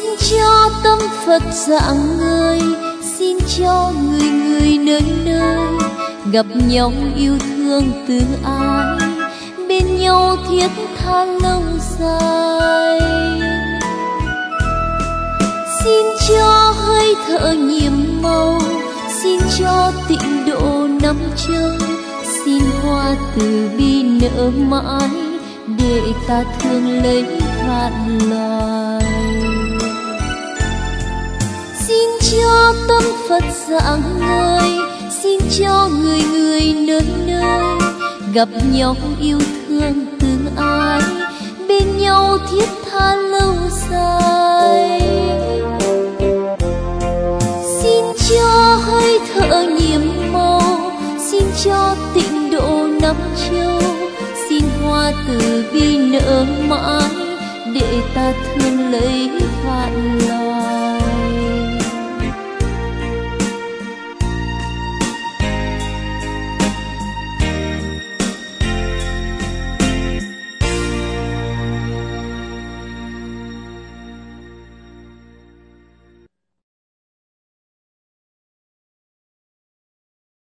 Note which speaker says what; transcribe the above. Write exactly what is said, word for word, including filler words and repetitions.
Speaker 1: Xin cho tâm Phật rạng ngời, xin cho người người nơi nơi gặp nhau yêu thương từ ái, bên nhau thiết tha lâu dài. Xin cho hơi thở nhiệm màu, xin cho tịnh độ năm châu, xin hoa từ bi nở mãi để ta thương lấy vạn loài. Xin cho tâm Phật rạng ngời, xin cho người người nơi nơi gặp nhau yêu thương tương ái, bên nhau thiết tha lâu dài. Xin cho hơi thở nhiệm màu, xin cho tịnh độ năm châu, xin hoa từ bi nở mãi để ta thương lấy